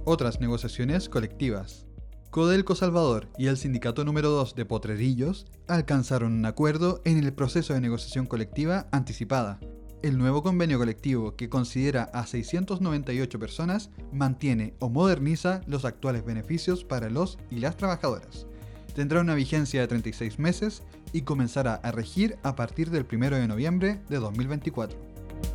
Otras negociaciones colectivas. Codelco Salvador y el sindicato número 2 de Potrerillos alcanzaron un acuerdo en el proceso de negociación colectiva anticipada. El nuevo convenio colectivo, que considera a 698 personas, mantiene o moderniza los actuales beneficios para los y las trabajadoras. Tendrá una vigencia de 36 meses y comenzará a regir a partir del 1 de noviembre de 2024.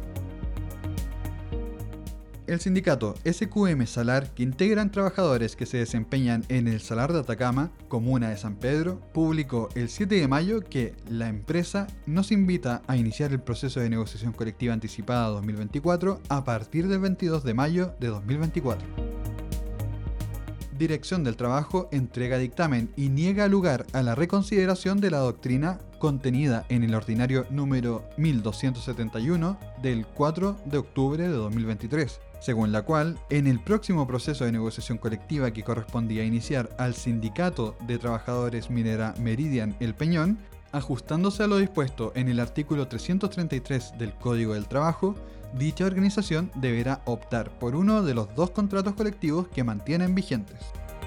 El sindicato SQM Salar, que integran trabajadores que se desempeñan en el Salar de Atacama, comuna de San Pedro, publicó el 7 de mayo que la empresa nos invita a iniciar el proceso de negociación colectiva anticipada 2024 a partir del 22 de mayo de 2024. Dirección del Trabajo entrega dictamen y niega lugar a la reconsideración de la doctrina contenida en el ordinario número 1271 del 4 de octubre de 2023, según la cual, en el próximo proceso de negociación colectiva que correspondía iniciar al Sindicato de Trabajadores Minera Meridian El Peñón, ajustándose a lo dispuesto en el artículo 333 del Código del Trabajo, dicha organización deberá optar por uno de los dos contratos colectivos que mantienen vigentes.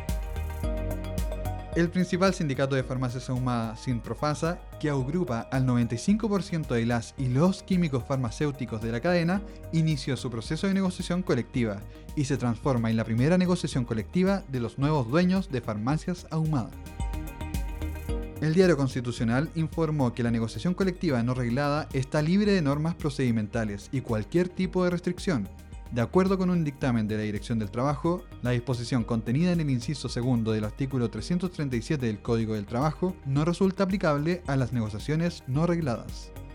El principal sindicato de farmacias ahumadas, Sinprofasa, que agrupa al 95% de las y los químicos farmacéuticos de la cadena, inició su proceso de negociación colectiva y se transforma en la primera negociación colectiva de los nuevos dueños de farmacias ahumadas. El Diario Constitucional informó que la negociación colectiva no reglada está libre de normas procedimentales y cualquier tipo de restricción. De acuerdo con un dictamen de la Dirección del Trabajo, la disposición contenida en el inciso segundo del artículo 337 del Código del Trabajo no resulta aplicable a las negociaciones no regladas.